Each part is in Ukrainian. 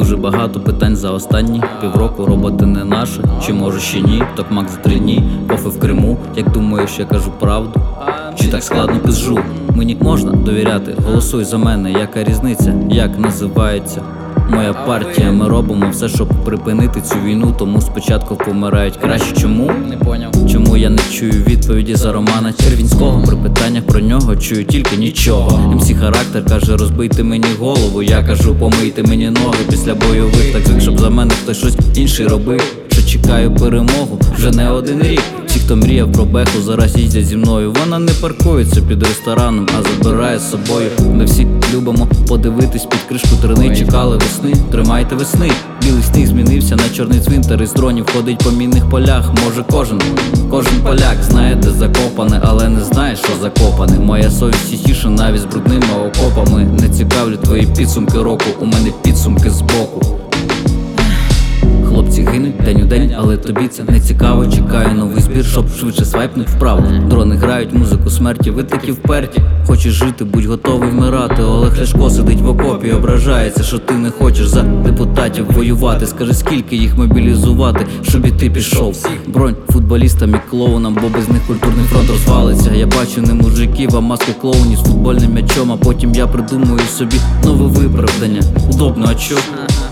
дуже багато питань за останні півроку. Роботи не наша, чи може ще ні? Токмак за 3 дні, кофе в Криму. Як думаєш, я кажу правду? Чи так складно пизжу? Мені можна довіряти, голосуй за мене. Яка різниця, як називається моя партія? Ми робимо все, щоб припинити цю війну. Тому спочатку помирають краще. Чому? Не поняв. Чому я не чую відповіді за Романа Червінського? При питаннях про нього чую тільки нічого. МС характер каже, розбийте мені голову. Я кажу, помийте мені ноги після бойових. Так звик, щоб за мене хтось щось інший робив. Що чекаю перемогу вже не один рік. Ті, хто мріяв про беху, зараз їздять зі мною. Вона не паркується під рестораном, а забирає з собою. Ми всі любимо подивитись під кришку трини. Чекали весни, тримайте весни. Білий сніг змінився на чорний цвинтар. Із дронів ходить по мінних полях. Може кожен поляк знає, де закопане, але не знає, що закопане. Моя совість чистіша навіть з брудними окопами. Не цікавлять твої підсумки року, у мене підсумки збоку. Хлопці гинуть день у день, але тобі це не цікаво. Чекаю новий збір, щоб швидше свайпнуть вправо. Дрони грають музику смерті, ви такі вперті. Хочеш жити, будь готовий вмирати. Олег Ляшко сидить в окопі, ображається, що ти не хочеш за депутатів воювати. Скажи, скільки їх мобілізувати, щоб і ти пішов. Бронь футболістам і клоунам, бо без них культурний фронт розвалиться. Я бачу не мужиків, а маски клоунів з футбольним м'ячом. А потім я придумую собі нове виправдання. Удобно, а чо?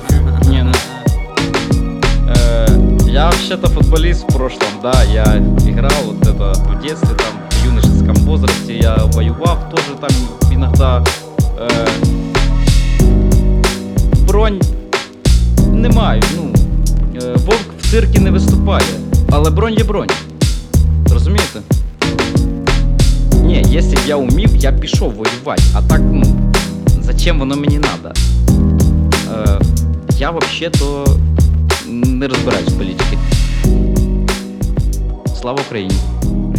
Я вообще-то футболист в прошлом, да, я играл вот это в детстве, там, в юношеском возрасте, я воевал тоже там иногда. Бронь не маю, вовк в циркі не виступає, але бронь є бронь, розумієте? Ні, якщо б я умів, я б пішов воювати, а так, зачем воно мені надо? Я вообще-то не розбираюсь в політиці. Слава Україні!